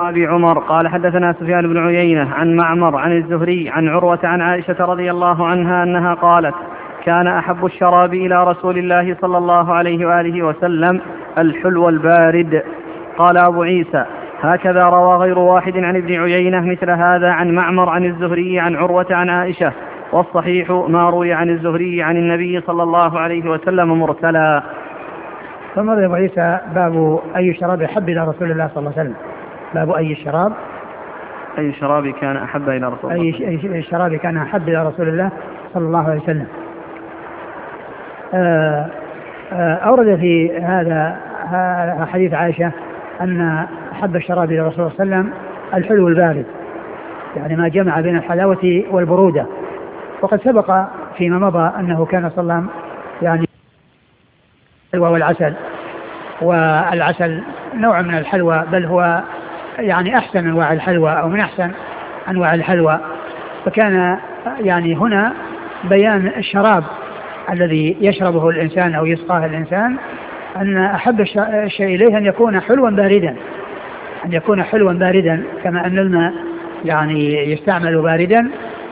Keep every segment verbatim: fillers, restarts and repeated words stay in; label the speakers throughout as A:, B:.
A: أبي عمر قال حدثنا سفيان بن عيينة عن معمر عن الزهري عن عروة عن عائشة رضي الله عنها أنها قالت كان أحب الشراب إلى رسول الله صلى الله عليه وآله وسلم الحلو البارد. قال أبو عيسى هكذا روى غير واحد عن ابن عيينة مثل هذا عن معمر عن الزهري عن عروة عن عائشة، والصحيح ما روي عن الزهري عن النبي صلى الله عليه وسلم مرسلا.
B: ثم أبو عيسى باب أي شراب أحب إلى رسول الله صلى الله عليه وسلم. باب أي شراب
A: أي شراب كان أحب إلى رسول الله
B: أي شراب كان أحب إلى رسول الله صلى الله عليه وسلم. آه آه أورد في هذا حديث عائشة أن أحب الشراب إلى رسول الله صلى الله عليه وسلم الحلو البارد، يعني ما جمع بين الحلاوة والبرودة. وقد سبق فيما مضى أنه كان صلى الله عليه وسلم يعني الحلوى والعسل، والعسل نوع من الحلوى بل هو يعني أحسن أنواع الحلوى أو من أحسن أنواع الحلوى. فكان يعني هنا بيان الشراب الذي يشربه الإنسان أو يسقاه الإنسان، أن أحب الشيء إليه أن يكون حلوا باردا، أن يكون حلوا باردا كما أن الماء يعني يستعمل باردا.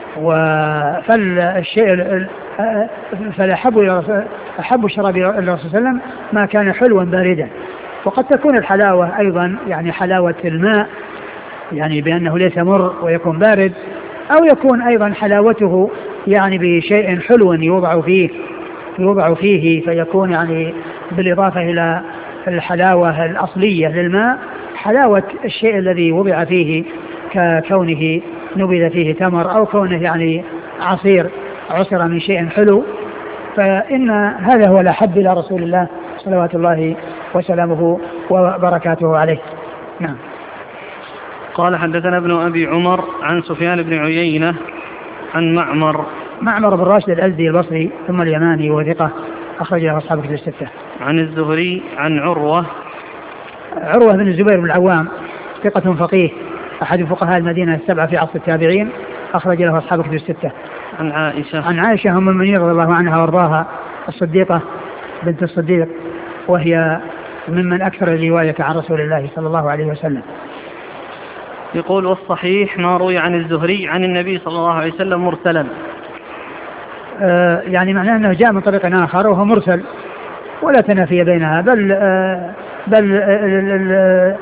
B: فالشيء فالأحب إلى أحب الشراب إلى الرسول صلى الله عليه وسلم ما كان حلوا باردا. وقد تكون الحلاوة أيضا يعني حلاوة الماء، يعني بأنه ليس مر ويكون بارد، أو يكون أيضا حلاوته يعني بشيء حلو يوضع فيه يوضع فيه فيكون يعني بالإضافة إلى الحلاوة الأصلية للماء حلاوة الشيء الذي وضع فيه، ككونه نبذ فيه تمر أو كونه يعني عصير عصر من شيء حلو. فإن هذا هو الأحب إلى رسول الله صلوات الله وسلامه وبركاته عليه. نعم.
A: قال حدثنا ابن أبي عمر عن سفيان بن عيينة عن معمر
B: معمر بن راشد الأزدي البصري ثم اليماني وثقة أخرج له أصحاب الكتب الستة.
A: عن الزهري عن عروة
B: عروة بن الزبير بن العوام ثقة فقيه أحد فقهاء المدينة السبعة في عصر التابعين أخرج له أصحاب الكتب الستة.
A: عن عائشة
B: عن عائشة أم المؤمنين رضي الله عنها وارضاها الصديقة بنت الصديق، وهي ممن أكثر الرواية عن رسول الله صلى الله عليه وسلم.
A: يقول والصحيح ما روي عن الزهري عن النبي صلى الله عليه وسلم مرسلا.
B: آه يعني معناه أنه جاء من طريق آخر وهو مرسل ولا تنافي بينها، بل آه بل آه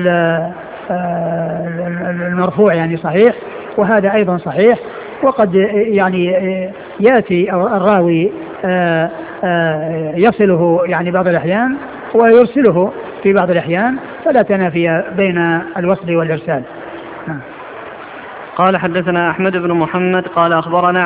B: المرفوع يعني صحيح وهذا أيضا صحيح. وقد يعني يأتي الراوي آه آه يصله يعني بعض الأحيان ويرسله في بعض الأحيان، فلا تنافي بين الوصل والإرسال.
A: قال حدثنا أحمد بن محمد قال أخبرنا